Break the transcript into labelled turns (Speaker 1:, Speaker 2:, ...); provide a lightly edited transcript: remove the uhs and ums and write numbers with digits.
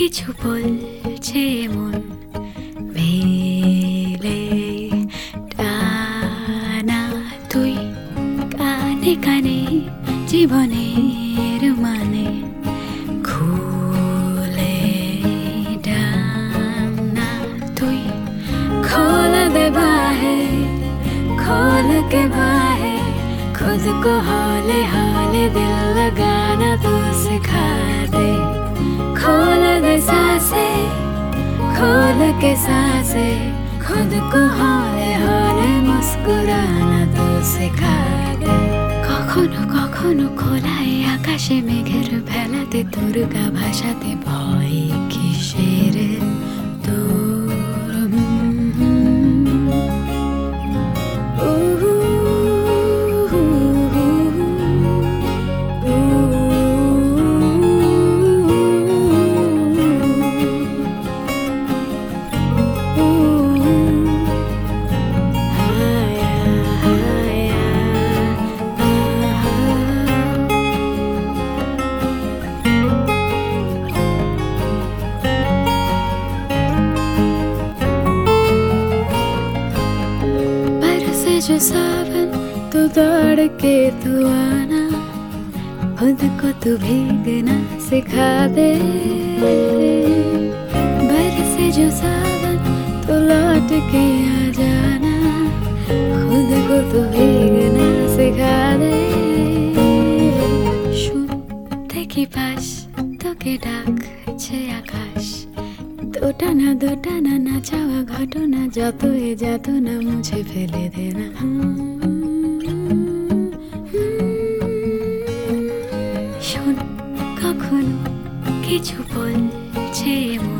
Speaker 1: কিছু বলছে মন মেলে টানা তুই কানে কানে জীবনের মানে খুলে ডানা তুই खोल दे बाहें खोल के बाहें खुद को हौले हौले दिल लगाना तू सिखा दे खोल दे सांसें खोल के सांसें खुद को हौले हौले मुस्कुराना तू सिखा दे কখনো কখনো খোলায় আকাশে মেঘের ভেলাতে তোর গা ভাষাতে ভয় কিসের তোর जो सावन तो दौड़ के तू आना खुद को तू भीगना सिखा दे बरसे जो सावन तो लौट के आ जाना खुद को तू भीगना सिखा दे শুনতে কি পাস তোকে ডাকছে আকাশ দোটানা না চাওয়া ঘটনা যত এ যাত না মুছে ফেলে দে না শোন কখনো কিছু বলছে